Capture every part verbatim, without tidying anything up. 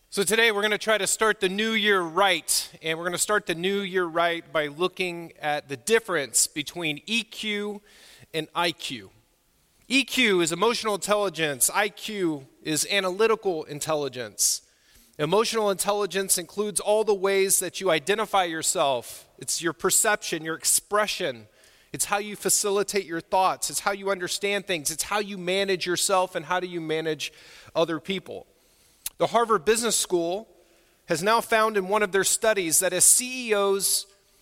So today we're going to try to start the new year right, and we're going to start the new year right by looking at the difference between E Q and I Q. E Q is emotional intelligence, I Q is analytical intelligence. Emotional intelligence includes all the ways that you identify yourself. It's your perception, your expression. It's how you facilitate your thoughts. It's how you understand things. It's how you manage yourself and how do you manage other people. The Harvard Business School has now found in one of their studies that a C E O's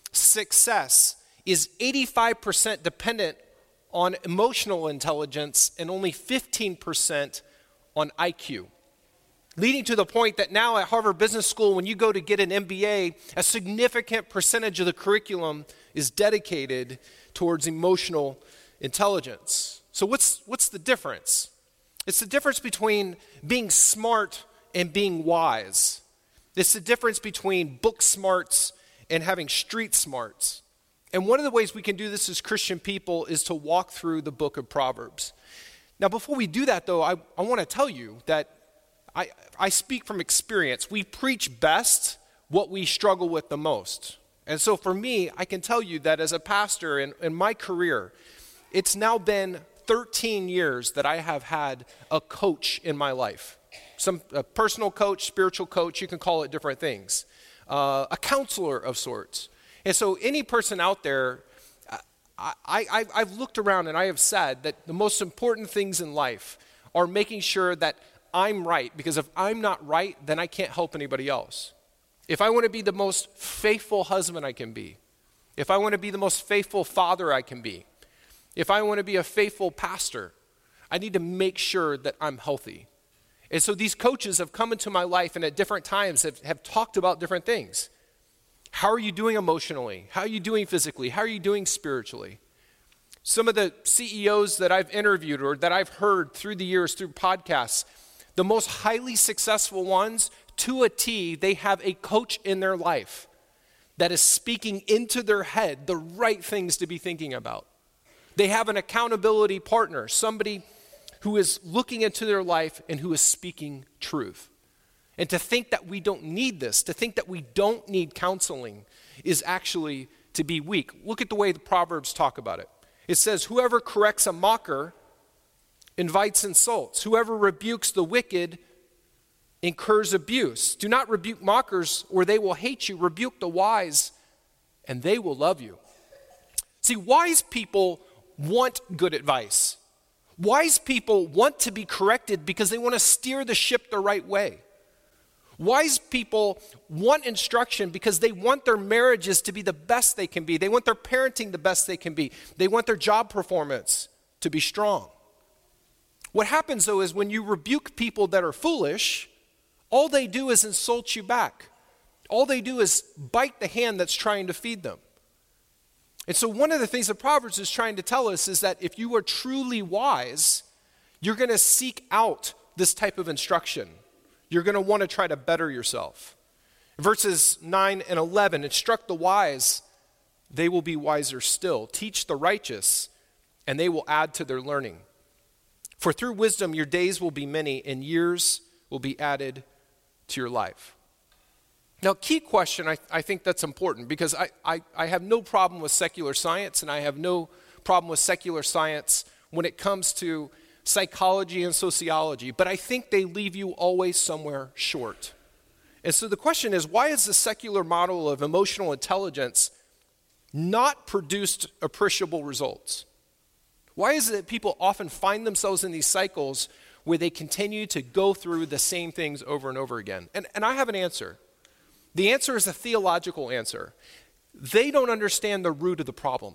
success is eighty-five percent dependent on emotional intelligence and only fifteen percent on I Q. Leading to the point that now at Harvard Business School, when you go to get an M B A, a significant percentage of the curriculum is dedicated towards emotional intelligence. So what's, what's the difference? It's the difference between being smart and being wise. It's the difference between book smarts and having street smarts. And one of the ways we can do this as Christian people is to walk through the book of Proverbs. Now, before we do that, though, I, I want to tell you that I, I speak from experience. We preach best what we struggle with the most. And so for me, I can tell you that as a pastor in, in my career, it's now been thirteen years that I have had a coach in my life. Some a personal coach, spiritual coach, you can call it different things. Uh, a counselor of sorts. And so any person out there, I, I, I've looked around and I have said that the most important things in life are making sure that I'm right, because if I'm not right, then I can't help anybody else. If I want to be the most faithful husband I can be, if I want to be the most faithful father I can be, if I want to be a faithful pastor, I need to make sure that I'm healthy. And so these coaches have come into my life and at different times have, have talked about different things. How are you doing emotionally? How are you doing physically? How are you doing spiritually? Some of the C E Os that I've interviewed or that I've heard through the years through podcasts, the most highly successful ones, to a T, they have a coach in their life that is speaking into their head the right things to be thinking about. They have an accountability partner, somebody who is looking into their life and who is speaking truth. And to think that we don't need this, to think that we don't need counseling is actually to be weak. Look at the way the Proverbs talk about it. It says, whoever corrects a mocker invites insults. Whoever rebukes the wicked incurs abuse. Do not rebuke mockers or they will hate you. Rebuke the wise and they will love you. See, wise people want good advice. Wise people want to be corrected because they want to steer the ship the right way. Wise people want instruction because they want their marriages to be the best they can be. They want their parenting the best they can be. They want their job performance to be strong. What happens, though, is when you rebuke people that are foolish, all they do is insult you back. All they do is bite the hand that's trying to feed them. And so one of the things that Proverbs is trying to tell us is that if you are truly wise, you're going to seek out this type of instruction. You're going to want to try to better yourself. Verses nine and eleven, instruct the wise, they will be wiser still. Teach the righteous, and they will add to their learning. For through wisdom your days will be many, and years will be added to your life. Now, key question, I, I think that's important, because I, I, I have no problem with secular science, and I have no problem with secular science when it comes to psychology and sociology, but I think they leave you always somewhere short. And so the question is, why has the secular model of emotional intelligence not produced appreciable results? Why is it that people often find themselves in these cycles where they continue to go through the same things over and over again? And, and I have an answer. The answer is a theological answer. They don't understand the root of the problem.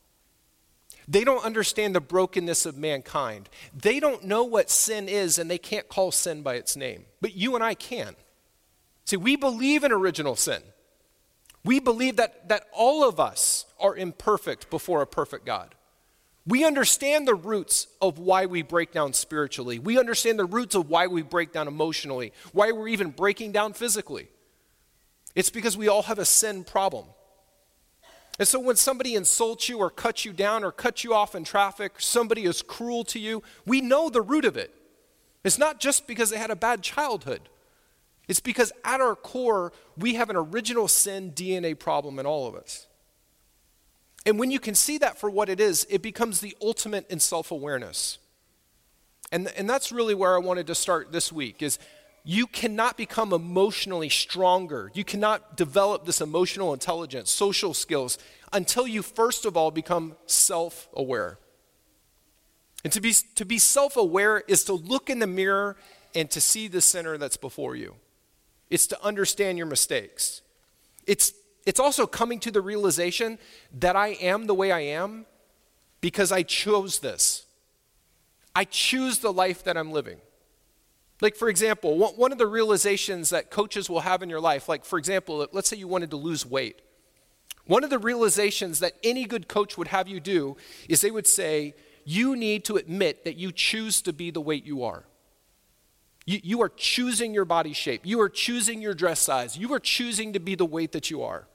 They don't understand the brokenness of mankind. They don't know what sin is, and they can't call sin by its name. But you and I can. See, we believe in original sin. We believe that, that all of us are imperfect before a perfect God. We understand the roots of why we break down spiritually. We understand the roots of why we break down emotionally, why we're even breaking down physically. It's because we all have a sin problem. And so when somebody insults you or cuts you down or cuts you off in traffic, somebody is cruel to you, we know the root of it. It's not just because they had a bad childhood. It's because at our core, we have an original sin D N A problem in all of us. And when you can see that for what it is, it becomes the ultimate in self-awareness. And, and that's really where I wanted to start this week, is you cannot become emotionally stronger. You cannot develop this emotional intelligence, social skills, until you first of all become self-aware. And to be, to be self-aware is to look in the mirror and to see the sinner that's before you. It's to understand your mistakes. It's, it's also coming to the realization that I am the way I am because I chose this. I choose the life that I'm living. Like, for example, one of the realizations that coaches will have in your life, like, for example, let's say you wanted to lose weight. One of the realizations that any good coach would have you do is they would say, you need to admit that you choose to be the weight you are. You, you are choosing your body shape. You are choosing your dress size. You are choosing to be the weight that you are.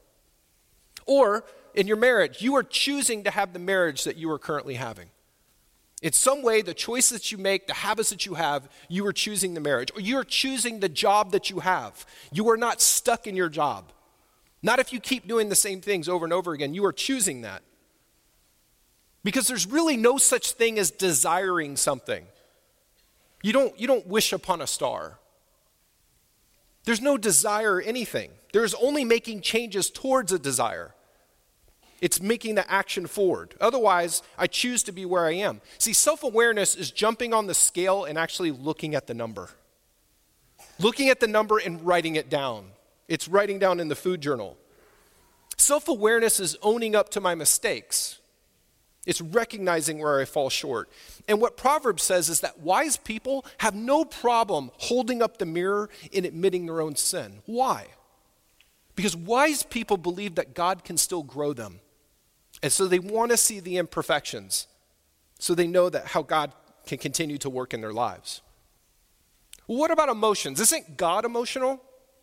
Or in your marriage, you are choosing to have the marriage that you are currently having. In some way, the choices that you make, the habits that you have, you are choosing the marriage. Or you are choosing the job that you have. You are not stuck in your job. Not if you keep doing the same things over and over again. You are choosing that. Because there's really no such thing as desiring something. You don't, you don't wish upon a star. There's no desire or anything. There's only making changes towards a desire. It's making the action forward. Otherwise, I choose to be where I am. See, self-awareness is jumping on the scale and actually looking at the number. Looking at the number and writing it down. It's writing down in the food journal. Self-awareness is owning up to my mistakes. It's recognizing where I fall short. And what Proverbs says is that wise people have no problem holding up the mirror and admitting their own sin. Why? Because wise people believe that God can still grow them. And so they want to see the imperfections. So they know that how God can continue to work in their lives. Well, what about emotions? Isn't God emotional?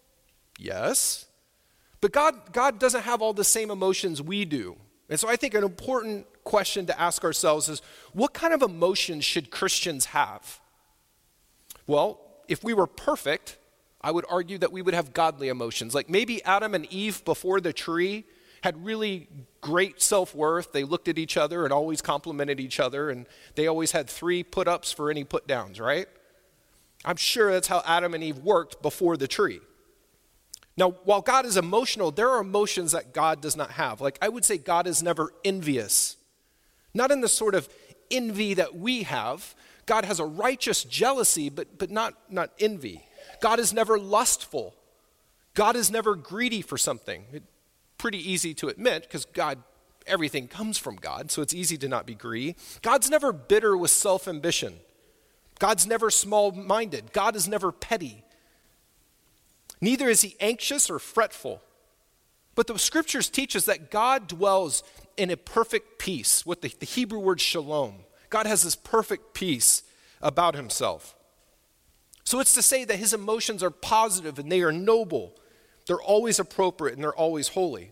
Yes. But God, God doesn't have all the same emotions we do. And so I think an important question to ask ourselves is, what kind of emotions should Christians have? Well, if we were perfect, I would argue that we would have godly emotions. Like maybe Adam and Eve before the tree had really great self-worth. They looked at each other and always complimented each other, and they always had three put-ups for any put-downs, right? I'm sure that's how Adam and Eve worked before the tree. Now, while God is emotional, there are emotions that God does not have. Like I would say God is never envious. Not in the sort of envy that we have. God has a righteous jealousy, but, but not, not envy. God is never lustful. God is never greedy for something. It's pretty easy to admit because God, everything comes from God, so it's easy to not be greedy. God's never bitter with self-ambition. God's never small-minded. God is never petty. Neither is he anxious or fretful. But the scriptures teach us that God dwells in a perfect peace, with the, the Hebrew word shalom. God has this perfect peace about himself. So it's to say that his emotions are positive and they are noble. They're always appropriate and they're always holy.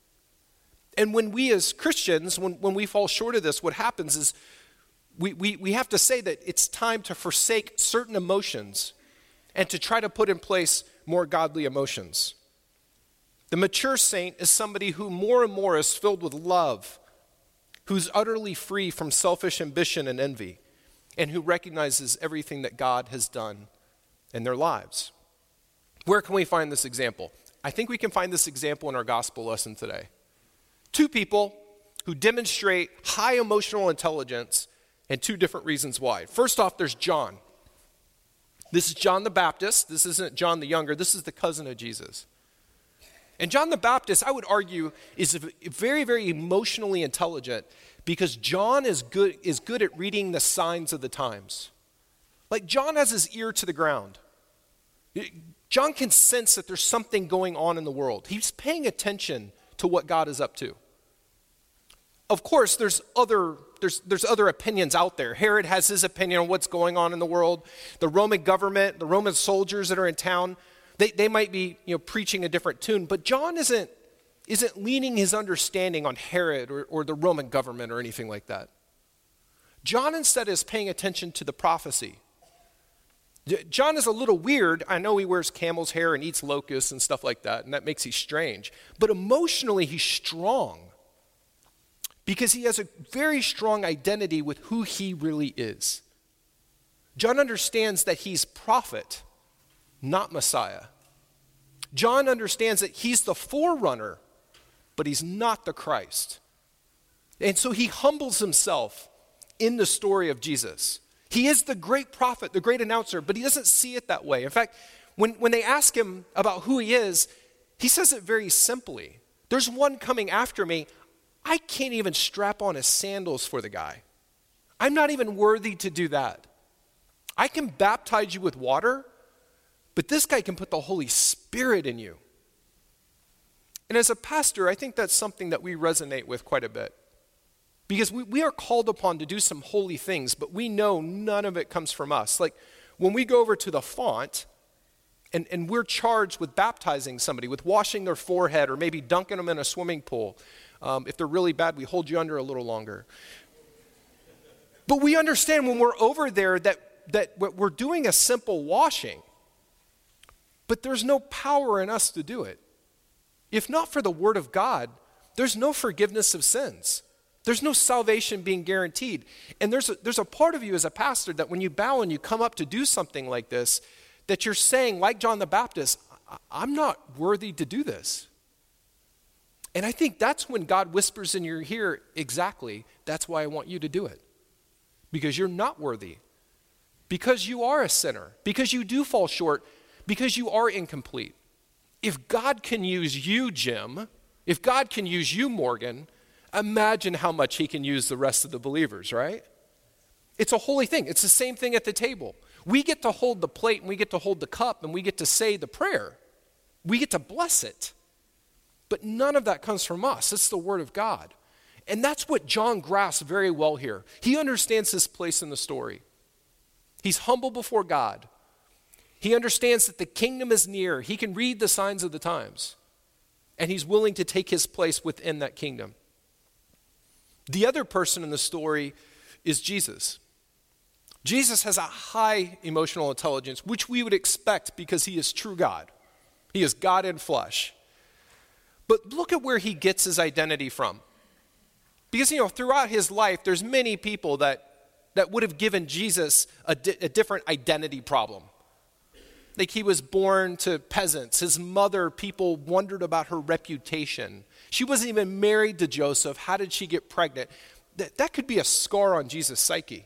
And when we as Christians, when, when we fall short of this, what happens is we, we, we have to say that it's time to forsake certain emotions and to try to put in place more godly emotions. The mature saint is somebody who more and more is filled with love, who's utterly free from selfish ambition and envy, and who recognizes everything that God has done in their lives. Where can we find this example? I think we can find this example in our gospel lesson today. Two people who demonstrate high emotional intelligence and two different reasons why. First off, there's John. This is John the Baptist. This isn't John the Younger. This is the cousin of Jesus. And John the Baptist, I would argue, is very, very emotionally intelligent because John is good, is good at reading the signs of the times. Like John has his ear to the ground. John can sense that there's something going on in the world. He's paying attention to what God is up to. Of course, there's other there's there's other opinions out there. Herod has his opinion on what's going on in the world. The Roman government, the Roman soldiers that are in town, they, they might be, you know, preaching a different tune. But John isn't isn't leaning his understanding on Herod or, or the Roman government or anything like that. John instead is paying attention to the prophecy. John is a little weird. I know he wears camel's hair and eats locusts and stuff like that, and that makes him strange. But emotionally, he's strong because he has a very strong identity with who he really is. John understands that he's prophet, not Messiah. John understands that he's the forerunner, but he's not the Christ. And so he humbles himself in the story of Jesus. He is the great prophet, the great announcer, but he doesn't see it that way. In fact, when, when they ask him about who he is, he says it very simply. There's one coming after me. I can't even strap on his sandals for the guy. I'm not even worthy to do that. I can baptize you with water, but this guy can put the Holy Spirit in you. And as a pastor, I think that's something that we resonate with quite a bit. Because we, we are called upon to do some holy things, but we know none of it comes from us. Like when we go over to the font and, and we're charged with baptizing somebody, with washing their forehead or maybe dunking them in a swimming pool. Um, if they're really bad, we hold you under a little longer. But we understand when we're over there that, that we're doing a simple washing, but there's no power in us to do it. If not for the Word of God, there's no forgiveness of sins. There's no salvation being guaranteed. And there's a, there's a part of you as a pastor that when you bow and you come up to do something like this, that you're saying, like John the Baptist, I'm not worthy to do this. And I think that's when God whispers in your ear, exactly, that's why I want you to do it. Because you're not worthy. Because you are a sinner. Because you do fall short. Because you are incomplete. If God can use you, Jim, if God can use you, Morgan, imagine how much he can use the rest of the believers, right? It's a holy thing. It's the same thing at the table. We get to hold the plate and we get to hold the cup and we get to say the prayer. We get to bless it. But none of that comes from us. It's the Word of God. And that's what John grasps very well here. He understands his place in the story. He's humble before God. He understands that the kingdom is near. He can read the signs of the times. And he's willing to take his place within that kingdom. The other person in the story is Jesus. Jesus has a high emotional intelligence, which we would expect because he is true God. He is God in flesh. But look at where he gets his identity from. Because, you know, throughout his life, there's many people that, that would have given Jesus a, di- a different identity problem. Like he was born to peasants. His mother, people wondered about her reputation. She wasn't even married to Joseph. How did she get pregnant? That, that could be a scar on Jesus' psyche.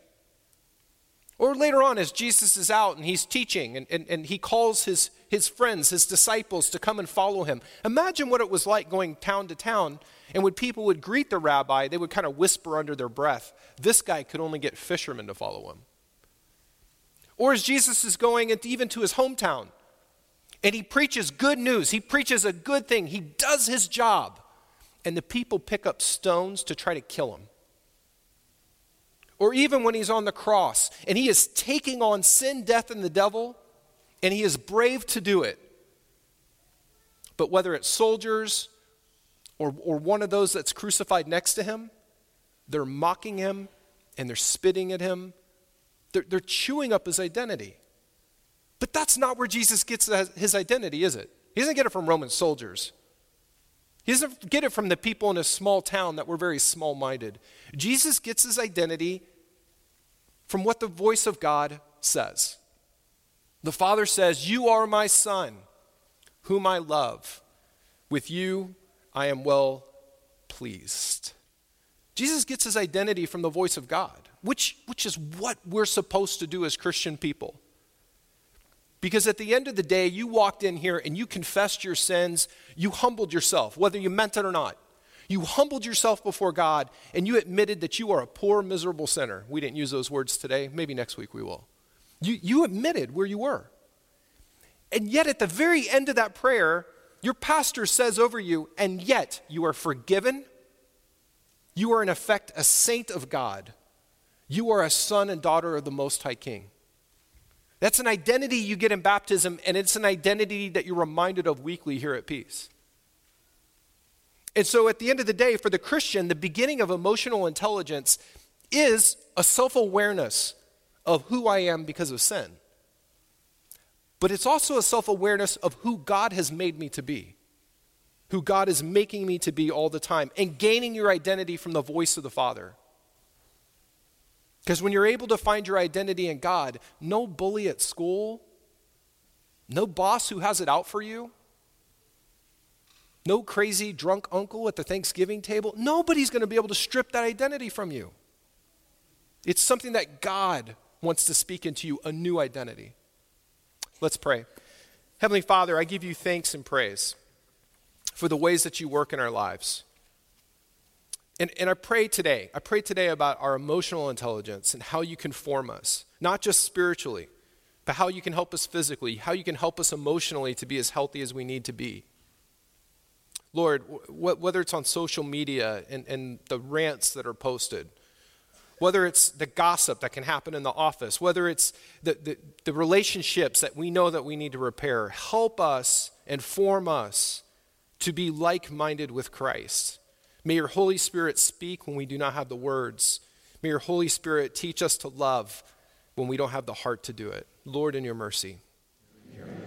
Or later on, as Jesus is out and he's teaching and, and, and he calls his, his friends, his disciples to come and follow him. Imagine what it was like going town to town, and when people would greet the rabbi, they would kind of whisper under their breath, this guy could only get fishermen to follow him. Or as Jesus is going into, even to his hometown, and he preaches good news, he preaches a good thing, he does his job, and the people pick up stones to try to kill him. Or even when he's on the cross, and he is taking on sin, death, and the devil, and he is brave to do it. But whether it's soldiers or, or one of those that's crucified next to him, they're mocking him, and they're spitting at him. They're, they're chewing up his identity. But that's not where Jesus gets his identity, is it? He doesn't get it from Roman soldiers. He doesn't get it from the people in a small town that were very small-minded. Jesus gets his identity from what the voice of God says. The Father says, you are my Son, whom I love. With you I am well pleased. Jesus gets his identity from the voice of God, which, which is what we're supposed to do as Christian people. Because at the end of the day, you walked in here and you confessed your sins, you humbled yourself, whether you meant it or not. You humbled yourself before God and you admitted that you are a poor, miserable sinner. We didn't use those words today. Maybe next week we will. You, you admitted where you were. And yet at the very end of that prayer, your pastor says over you, and yet you are forgiven. You are in effect a saint of God. You are a son and daughter of the Most High King. That's an identity you get in baptism, and it's an identity that you're reminded of weekly here at Peace. And so at the end of the day, for the Christian, the beginning of emotional intelligence is a self-awareness of who I am because of sin. but it's also a self-awareness of who God has made me to be, who God is making me to be all the time, and gaining your identity from the voice of the Father. Because when you're able to find your identity in God, no bully at school, no boss who has it out for you, no crazy drunk uncle at the Thanksgiving table, nobody's going to be able to strip that identity from you. It's something that God wants to speak into you, a new identity. Let's pray. Heavenly Father, I give you thanks and praise for the ways that you work in our lives. And, and I pray today, I pray today about our emotional intelligence and how you can form us, not just spiritually, but how you can help us physically, how you can help us emotionally to be as healthy as we need to be. Lord, wh- whether it's on social media and, and the rants that are posted, whether it's the gossip that can happen in the office, whether it's the, the, the relationships that we know that we need to repair, help us and form us to be like-minded with Christ. May your Holy Spirit speak when we do not have the words. May your Holy Spirit teach us to love when we don't have the heart to do it. Lord, in your mercy. Amen.